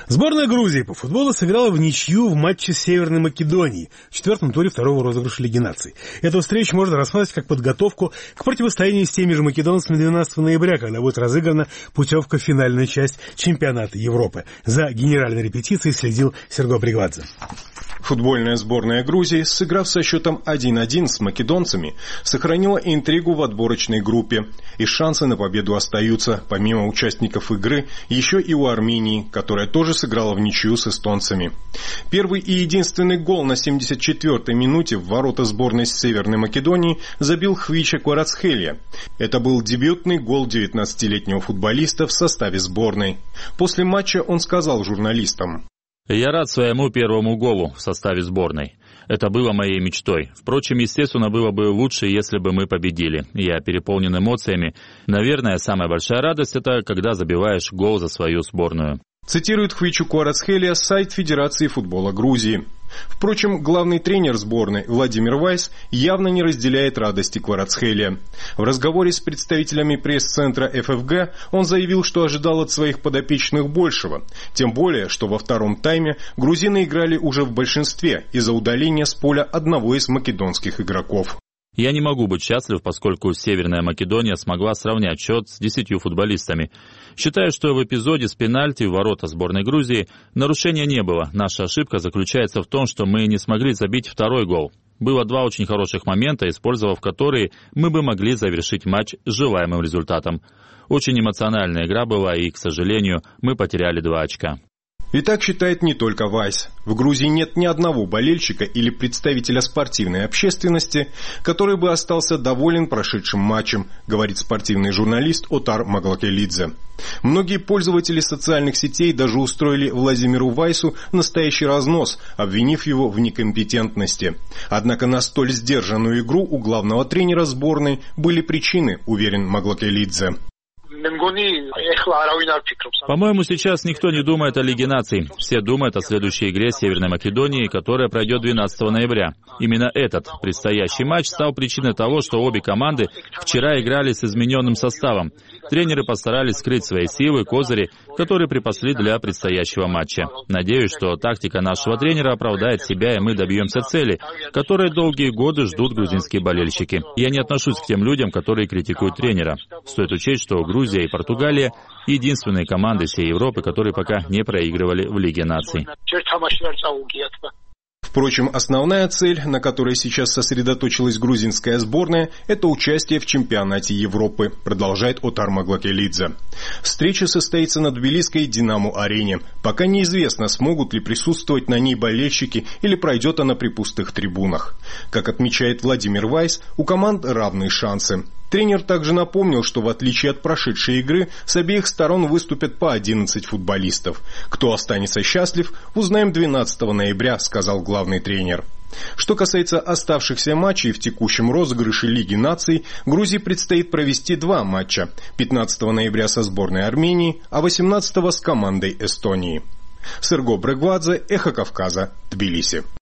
Сборная Грузии по футболу сыграла в ничью в матче с Северной Македонией в четвертом туре второго розыгрыша Лиги наций. Эту встречу можно рассматривать как подготовку к противостоянию с теми же македонцами 12 ноября, когда будет разыграна путевка в финальную часть чемпионата Европы. За генеральной репетицией следил Серго Бригвадзе. Футбольная сборная Грузии, сыграв со счетом 1-1 с македонцами, сохранила интригу в отборочной группе. И шансы на победу остаются, помимо участников игры, еще и у Армении, которая тоже сыграла в ничью с эстонцами. Первый и единственный гол на 74-й минуте в ворота сборной Северной Македонии забил Хвича Кварацхелия. Это был дебютный гол 19-летнего футболиста в составе сборной. После матча он сказал журналистам: «Я рад своему первому голу в составе сборной. Это было моей мечтой. Впрочем, естественно, было бы лучше, если бы мы победили. Я переполнен эмоциями. Наверное, самая большая радость – это когда забиваешь гол за свою сборную». Цитирует Хвичу Кварацхелия сайт Федерации футбола Грузии. Впрочем, главный тренер сборной Владимир Вайс явно не разделяет радости Кварацхелия. В разговоре с представителями пресс-центра ФФГ он заявил, что ожидал от своих подопечных большего. Тем более, что во втором тайме грузины играли уже в большинстве из-за удаления с поля одного из македонских игроков. Я не могу быть счастлив, поскольку Северная Македония смогла сравнять счет с 10 футболистами. Считаю, что в эпизоде с пенальти в ворота сборной Грузии нарушения не было. Наша ошибка заключается в том, что мы не смогли забить второй гол. Было два очень хороших момента, использовав которые мы бы могли завершить матч с желаемым результатом. Очень эмоциональная игра была, и, к сожалению, мы потеряли 2 очка. И так считает не только Вайс. В Грузии нет ни одного болельщика или представителя спортивной общественности, который бы остался доволен прошедшим матчем, говорит спортивный журналист Отар Маглакелидзе. Многие пользователи социальных сетей даже устроили Владимиру Вайсу настоящий разнос, обвинив его в некомпетентности. Однако на столь сдержанную игру у главного тренера сборной были причины, уверен Маглакелидзе. По-моему, сейчас никто не думает о Лиге наций. Все думают о следующей игре Северной Македонии, которая пройдет 12 ноября. Именно этот предстоящий матч стал причиной того, что обе команды вчера играли с измененным составом. Тренеры постарались скрыть свои силы, козыри, которые припасли для предстоящего матча. Надеюсь, что тактика нашего тренера оправдает себя, и мы добьемся цели, которые долгие годы ждут грузинские болельщики. Я не отношусь к тем людям, которые критикуют тренера. Стоит учесть, что Грузия и Португалия — единственные команды всей Европы, которые пока не проигрывали в Лиге наций. Впрочем, основная цель, на которой сейчас сосредоточилась грузинская сборная, это участие в чемпионате Европы, продолжает Отар Маглакелидзе. Встреча состоится на тбилисской «Динамо-арене». Пока неизвестно, смогут ли присутствовать на ней болельщики или пройдет она при пустых трибунах. Как отмечает Владимир Вайс, у команд равные шансы. Тренер также напомнил, что в отличие от прошедшей игры, с обеих сторон выступят по 11 футболистов. Кто останется счастлив, узнаем 12 ноября, сказал главный тренер. Что касается оставшихся матчей в текущем розыгрыше Лиги наций, Грузии предстоит провести 2 матча. 15 ноября со сборной Армении, а 18 с командой Эстонии. Серго Бригвадзе, Эхо Кавказа, Тбилиси.